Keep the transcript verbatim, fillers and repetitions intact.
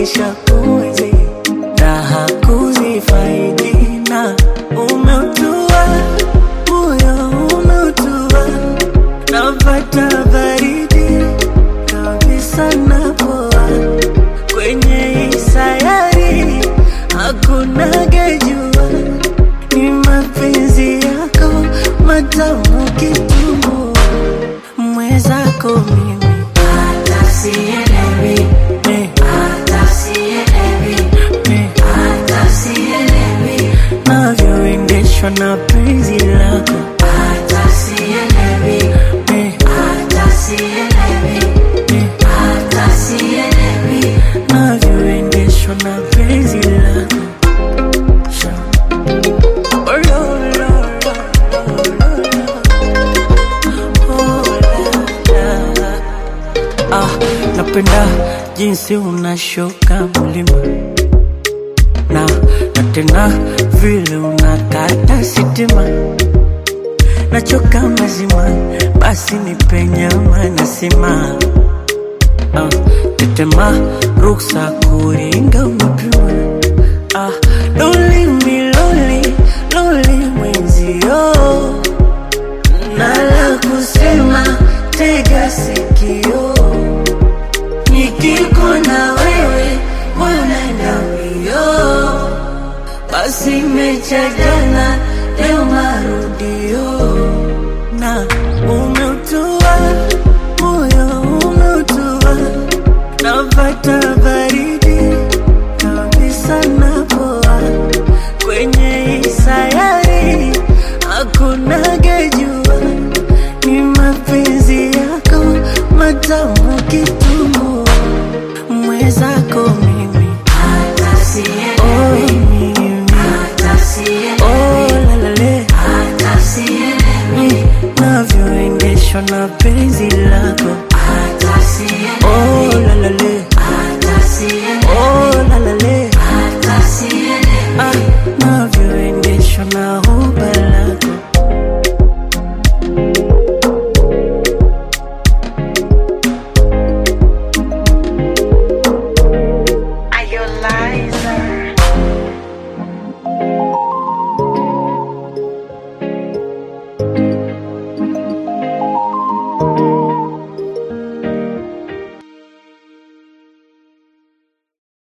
kuisha kuizi raha kuzifaidi na umeutua moyo umeutua napata baridi kabisa napoa kwenye isayari hakuna gejua ni mapenzi yako matamu kitumbua mwezako mimi hata sielewi hata sielewi hata sielewi navyoendeshwa na penzi lako hata sielewi hata sielewi hata sielewi navyoendeshwa na penzi lako. Oh, lo, lo, lo, lo, lo. Oh, la, la. Ah, napenda jinsi unashuka mlima na na tena vile unakata sitima nachoka mazima basi nipe nyama nasema ah, tetema ruksa kuringa umepima ah, loli miloli loli mwenzio nala kusema tega sikio nikiko na wewe mwanenda mbio basi mecha jana leo marudio na umeutua moyo umeutua napata